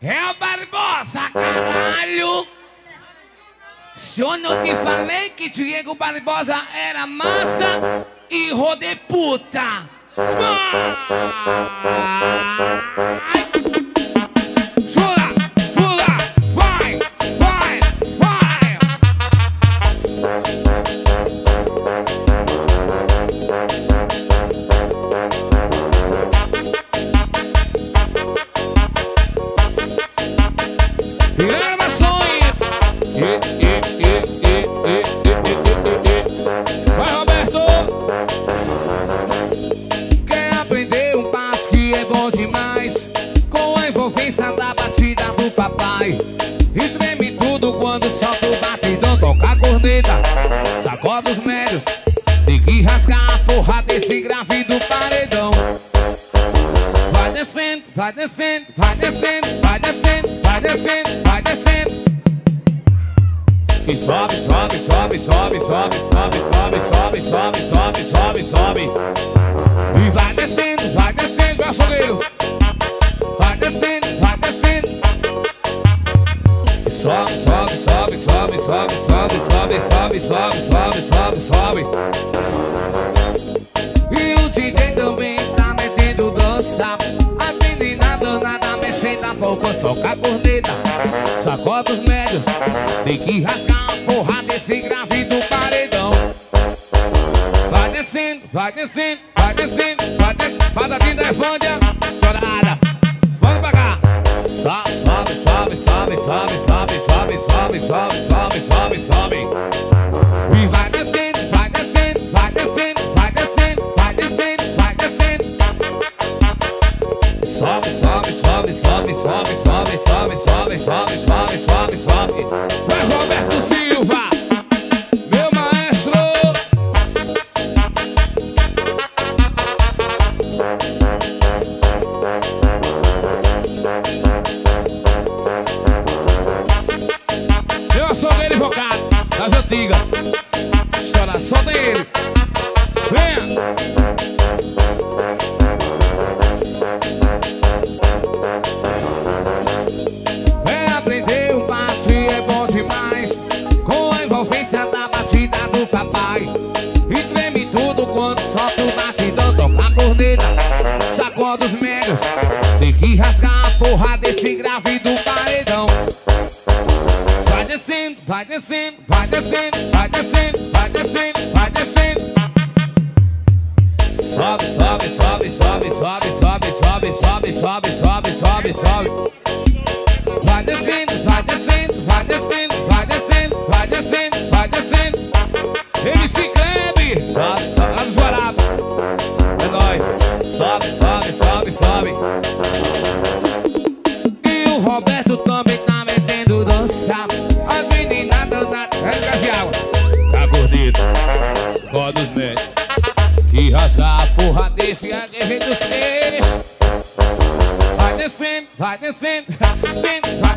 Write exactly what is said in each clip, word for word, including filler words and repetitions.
É o Barbosa, caralho! Se eu não te falei que Diego Barbosa era massa, hijo de puta! Vai! Pula, pula, vai, vai, vai! Gravações! E, e, e, e, e, e, e, e. Vai, Roberto! Quer aprender um passo que é bom demais, com a envolvência da batida do papai. E treme tudo quando solta o batidão, toca a corneta, sacode os médios, tem que rasgar a porra desse grave do paredão. Vai descendo, vai descendo, vai descendo, vai descendo, vai descendo, vai descendo. E sobe, sobe, sobe, sobe, sobe, sobe, sobe, sobe, sobe, sobe, sobe, sobe. E vai descendo, vai descendo, açougueiro. Vai descendo, vai descendo. Sobe, sobe, sobe, sobe, sobe, sobe, sobe, sobe, sobe, sobe, sobe, sobe. E o D J também tá metendo dança. A menina danada mexendo a polpa, soca a corneta, sacode os médios, tem que rasgar a porra desse grave do paredão. Vai descendo, vai descendo, vai descendo, vai descendo. Patadinha da Evândia, chorada. Vamos pra cá. Sobe, sobe, sobe, sobe, sobe, sobe, sobe, sobe, sobe, sobe, sobe. E vai descendo, vai descendo, vai descendo, vai descendo, vai descendo, vai descendo. Sobe, sobe, sobe, sobe, sobe, sobe, sobe, sobe, sobe, sobe, sobe, sobe. Vai, Roberto Silva, meu maestro. Meu açougueiro invocado das antigas. Chora, solta ele. Venha. É aprender um passo e é bom demais, com a envolvência da batida do papai. E treme tudo quando solta o batidão, toca a corneta, sacode os megos, tem que rasgar a porra desse grave do paredão. Vai descendo, vai descendo, vai descendo, vai descendo, vai descendo, vai descendo. Sobe, sobe, sobe, sobe, sobe, sobe, sobe, sobe, sobe, sobe, sobe, sobe. Vai descendo, vai descendo, vai descendo, vai descendo, vai descendo, vai descendo. M C Kleb, lá dos Guarabas. É nóis. Sobe, sobe, sobe, sobe. E o Roberto também tá metendo dança. A menina danada, é gás de água. Tá gordito, roda os médicos, e rasgar a porra desse aguerreiro dos queixos. Vai descendo, vai descendo, vai descendo, vai.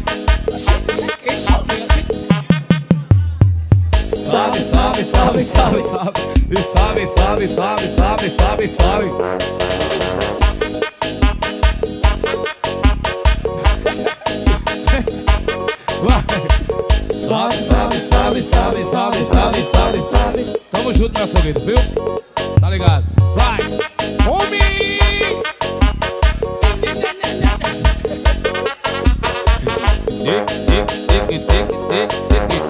Sobe, sobe, sobe, sobe, sobe. E sobe, sobe, sobe, sobe, sobe, sobe. Sobe, sobe, sobe, sobe, sobe, sobe, sobe, sobe. Tamo junto, meu açougueiro, viu? Tá ligado? Vai! Homem! Tic, tic, tic, tic, tic, tic, tic.